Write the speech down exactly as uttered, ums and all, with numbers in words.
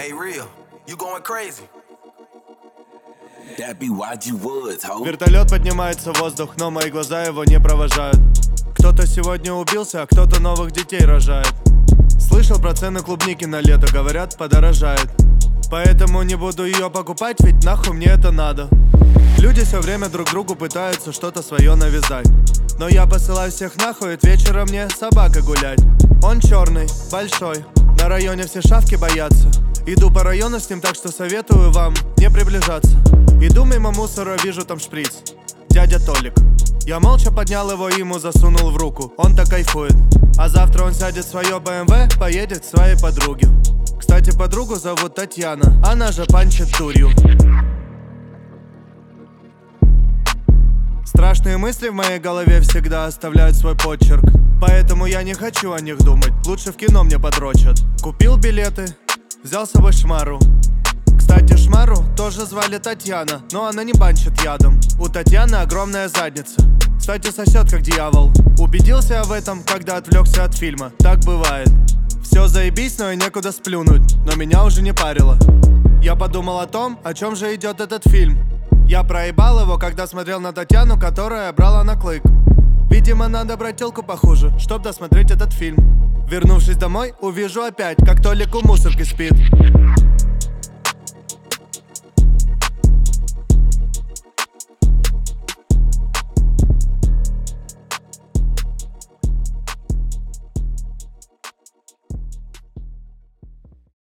Hey, real, you going crazy. That be what you would, ho. Вертолет поднимается в воздух, но мои глаза его не провожают. Кто-то сегодня убился, а кто-то новых детей рожает. Слышал про цены клубники на лето, говорят, подорожает. Поэтому не буду ее покупать, ведь нахуй мне это надо. Люди все время друг другу пытаются что-то свое навязать. Но я посылаю всех нахуй, ведь вечером мне собака гулять. Он черный, большой, на районе все шавки боятся. Иду по району с ним, так что советую вам не приближаться. Иду мимо мусора, вижу там шприц. Дядя Толик. Я молча поднял его и ему засунул в руку. Он-то кайфует. А завтра он сядет в свое бэ эм вэ, поедет к своей подруге. Кстати, подругу зовут Татьяна, она же панчит дурью. Страшные мысли в моей голове всегда оставляют свой почерк. Поэтому я не хочу о них думать, лучше в кино мне подрочат. Купил билеты, взял с собой Шмару. Кстати, Шмару тоже звали Татьяна, но она не банчит ядом. У Татьяны огромная задница, кстати, сосет как дьявол. Убедился я в этом, когда отвлекся от фильма, так бывает. Все заебись, но и некуда сплюнуть, но меня уже не парило. Я подумал о том, о чем же идет этот фильм. Я проебал его, когда смотрел на Татьяну, которая брала на клык. Видимо, надо брать телку похуже, чтоб досмотреть этот фильм. Вернувшись домой, увижу опять, как Толик у мусорки спит.